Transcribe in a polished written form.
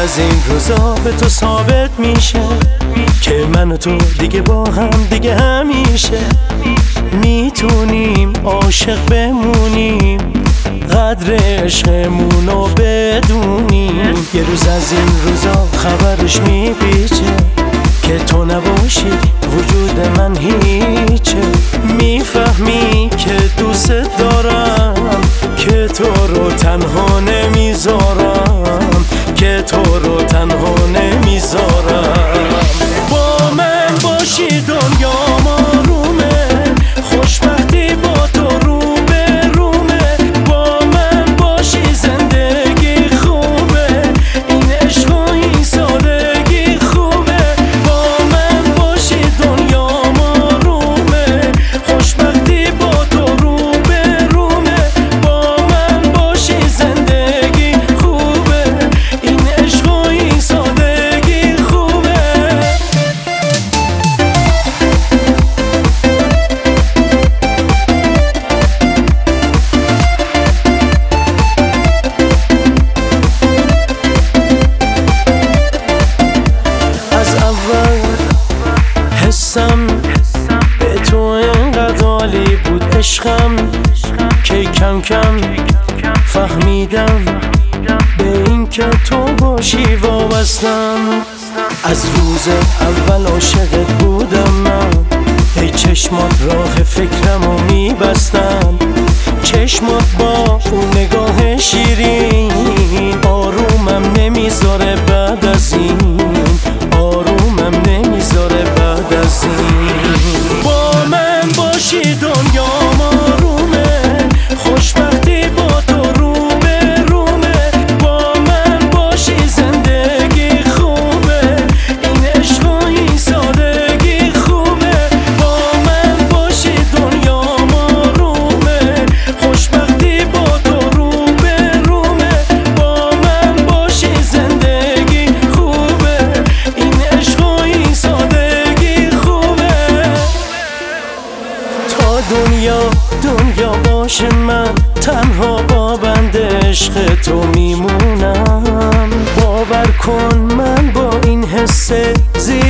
از این روزا به تو ثابت میشه که من و تو دیگه با هم دیگه همیشه میتونیم عاشق بمونیم، قدر عشقمونو بدونیم. یه روز از این روزا خبرش میپیچه که تو نباشی وجود من هیچه. میفهمی که دوست دارم، که تو رو تنها نمیذارم، که تو رو تنها نمیذارم. با من باشی دنیام آرومه، خوشبختی با تو رو به رومه. با من باشی زندگی خوبه، این عشق و این سادگی خوبه. با من باشی دنیام آرومه، خوشبختی با تو رو به رومه. با من باشی زندگی خوبه، این عشق و این سادگی خوبه. از اول حسم به تو اینقدر عالی بود عشقم که کم کم فهمیدم به این که تو باشی وابستم. از روز اول عاشقت بودم من، ای چشمات راه فکرمو میبستن. چشمات با اون نگاه شیرین آرومم نمیذاره بعد از این، آرومم نمیذاره بعد از این. با من باشی دنیام آرومه، خوشبختی با تو رو به رومه. با من باشی زندگی خوبه، این عشق و این سادگی خوبه. با من باشی دنیام آرومه، خوشبختی با تو رو به رومه. با من باشی زندگی خوبه، این عشق و این سادگی خوبه. تا دنیا باشه من تنها با بند عشق تو میمونم. باور کن من با این حس